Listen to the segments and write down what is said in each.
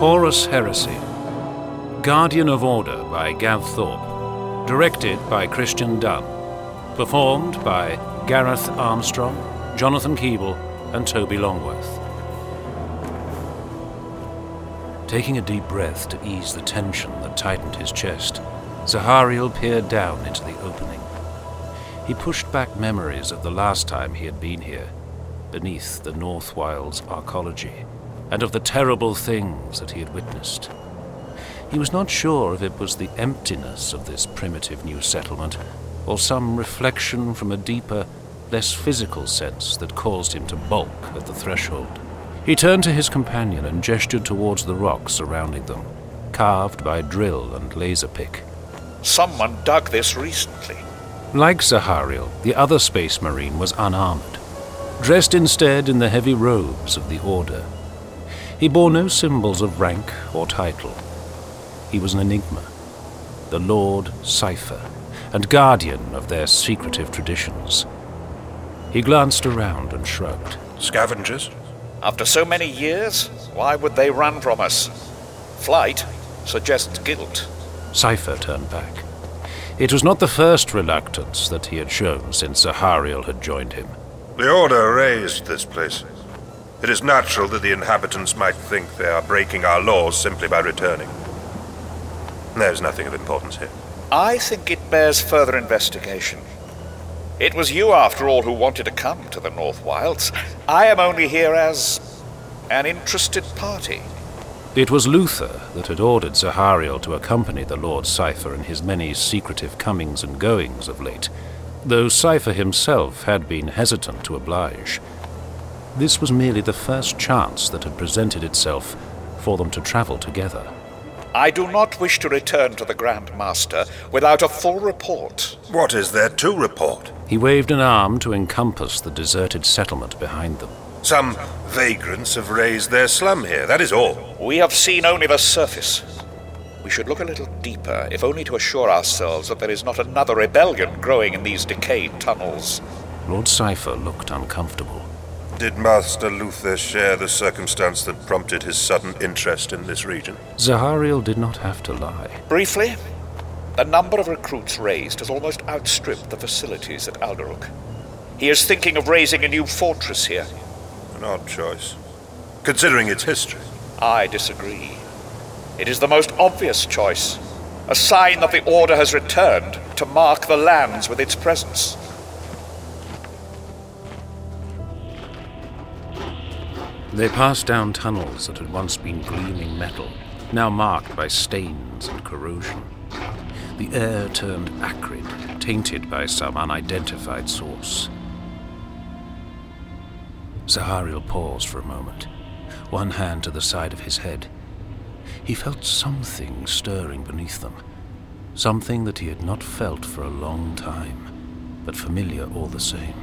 Horus Heresy. Guardian of Order by Gav Thorpe. Directed by Christian Dunn. Performed by Gareth Armstrong, Jonathan Keeble, and Toby Longworth. Taking a deep breath to ease the tension that tightened his chest, Zahariel peered down into the opening. He pushed back memories of the last time he had been here, beneath the North Wilds arcology, and of the terrible things that he had witnessed. He was not sure if it was the emptiness of this primitive new settlement, or some reflection from a deeper, less physical sense that caused him to balk at the threshold. He turned to his companion and gestured towards the rocks surrounding them, carved by drill and laser pick. Someone dug this recently. Like Zahariel, the other space marine was unarmed, dressed instead in the heavy robes of the Order. He bore no symbols of rank or title. He was an enigma, the Lord Cypher, and guardian of their secretive traditions. He glanced around and shrugged. Scavengers? After so many years, why would they run from us? Flight suggests guilt. Cypher turned back. It was not the first reluctance that he had shown since Zahariel had joined him. The Order raised this place. It is natural that the inhabitants might think they are breaking our laws simply by returning. There's nothing of importance here. I think it bears further investigation. It was you, after all, who wanted to come to the North Wilds. I am only here as an interested party. It was Luther that had ordered Zahariel to accompany the Lord Cypher in his many secretive comings and goings of late, though Cypher himself had been hesitant to oblige. This was merely the first chance that had presented itself for them to travel together. I do not wish to return to the Grand Master without a full report. What is there to report? He waved an arm to encompass the deserted settlement behind them. Some vagrants have raised their slum here, that is all. We have seen only the surface. We should look a little deeper, if only to assure ourselves that there is not another rebellion growing in these decayed tunnels. Lord Cypher looked uncomfortable. Did Master Luther share the circumstance that prompted his sudden interest in this region? Zahariel did not have to lie. Briefly, the number of recruits raised has almost outstripped the facilities at Alderuk. He is thinking of raising a new fortress here. An odd choice, considering its history. I disagree. It is the most obvious choice, a sign that the Order has returned to mark the lands with its presence. They passed down tunnels that had once been gleaming metal, now marked by stains and corrosion. The air turned acrid, tainted by some unidentified source. Zahariel paused for a moment, one hand to the side of his head. He felt something stirring beneath them, something that he had not felt for a long time, but familiar all the same.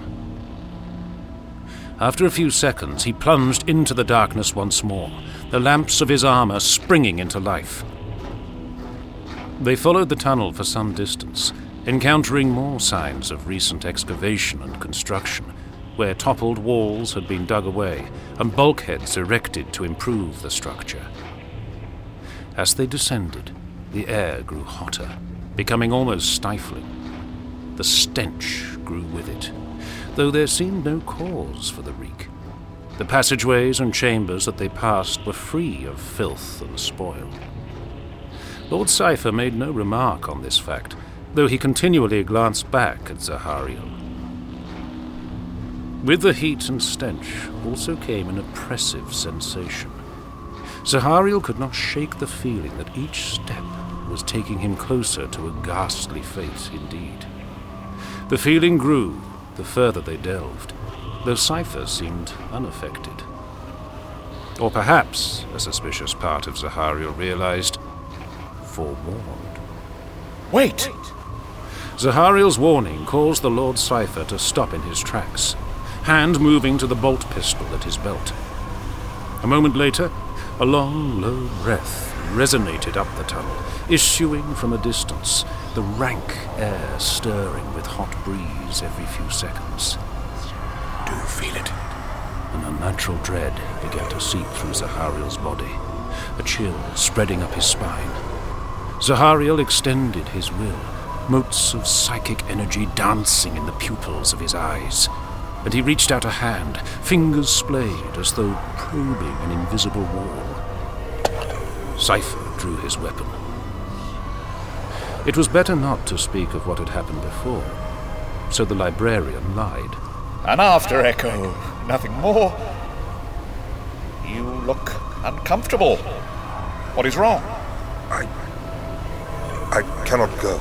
After a few seconds, he plunged into the darkness once more, the lamps of his armor springing into life. They followed the tunnel for some distance, encountering more signs of recent excavation and construction, where toppled walls had been dug away and bulkheads erected to improve the structure. As they descended, the air grew hotter, becoming almost stifling. The stench grew with it, though there seemed no cause for the reek. The passageways and chambers that they passed were free of filth and spoil. Lord Cypher made no remark on this fact, though he continually glanced back at Zahariel. With the heat and stench also came an oppressive sensation. Zahariel could not shake the feeling that each step was taking him closer to a ghastly fate indeed. The feeling grew the further they delved, though Cypher seemed unaffected. Or perhaps, a suspicious part of Zahariel realized, forewarned. Wait! Zahariel's warning caused the Lord Cypher to stop in his tracks, hand moving to the bolt pistol at his belt. A moment later, a long, low breath resonated up the tunnel, issuing from a distance, the rank air stirring with hot breeze every few seconds. Do you feel it? An unnatural dread began to seep through Zahariel's body, a chill spreading up his spine. Zahariel extended his will, motes of psychic energy dancing in the pupils of his eyes, and he reached out a hand, fingers splayed as though probing an invisible wall. Cypher drew his weapon. It was better not to speak of what had happened before, so the librarian lied. An after echo, nothing more. You look uncomfortable. What is wrong? I cannot go.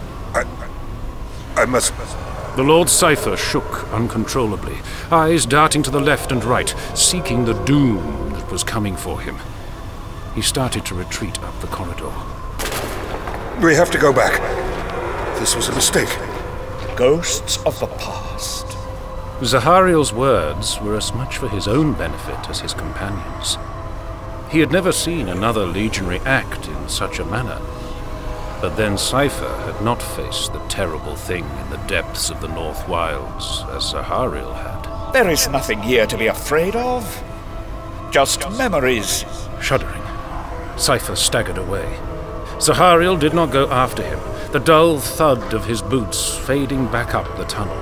I must... The Lord Cypher shook uncontrollably, eyes darting to the left and right, seeking the doom that was coming for him. He started to retreat up the corridor. We have to go back. This was a mistake. Ghosts of the past. Zahariel's words were as much for his own benefit as his companions'. He had never seen another legionary act in such a manner. But then Cypher had not faced the terrible thing in the depths of the North Wilds as Zahariel had. There is nothing here to be afraid of. Just memories. Shuddering, Cypher staggered away. Zahariel did not go after him, the dull thud of his boots fading back up the tunnel.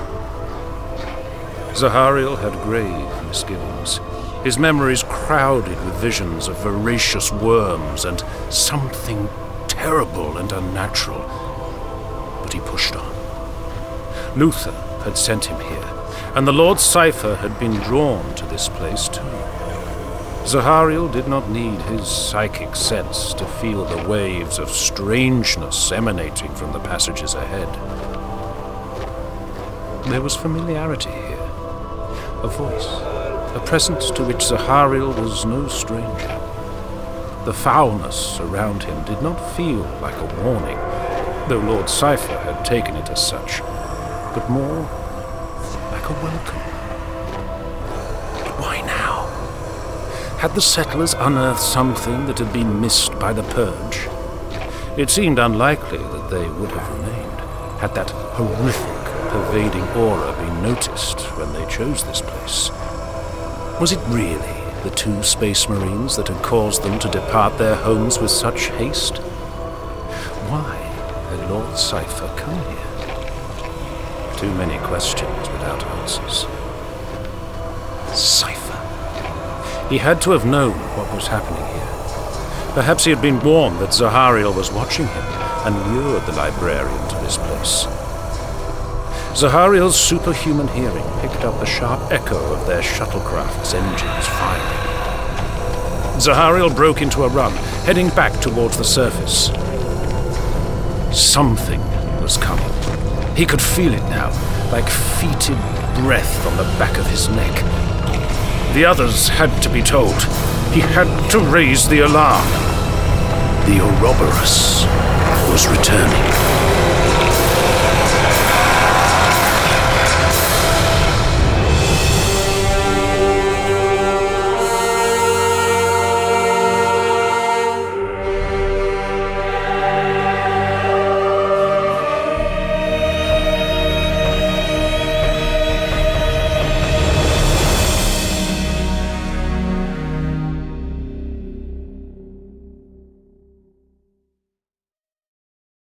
Zahariel had grave misgivings. His memories crowded with visions of voracious worms and something terrible and unnatural. But he pushed on. Luther had sent him here, and the Lord Cypher had been drawn to this place too. Zahariel did not need his psychic sense to feel the waves of strangeness emanating from the passages ahead. There was familiarity here, a voice, a presence to which Zahariel was no stranger. The foulness around him did not feel like a warning, though Lord Cypher had taken it as such, but more like a welcome. But why now? Had the settlers unearthed something that had been missed by the Purge? It seemed unlikely that they would have remained, had that horrific, pervading aura been noticed when they chose this place. Was it really the 2 Space Marines that had caused them to depart their homes with such haste? Why had Lord Cypher come here? Too many questions without answers. Cypher. He had to have known what was happening here. Perhaps he had been warned that Zahariel was watching him and lured the librarian to this place. Zahariel's superhuman hearing picked up the sharp echo of their shuttlecraft's engines firing. Zahariel broke into a run, heading back towards the surface. Something was coming. He could feel it now, like fetid breath on the back of his neck. The others had to be told. He had to raise the alarm. The Ouroboros was returning.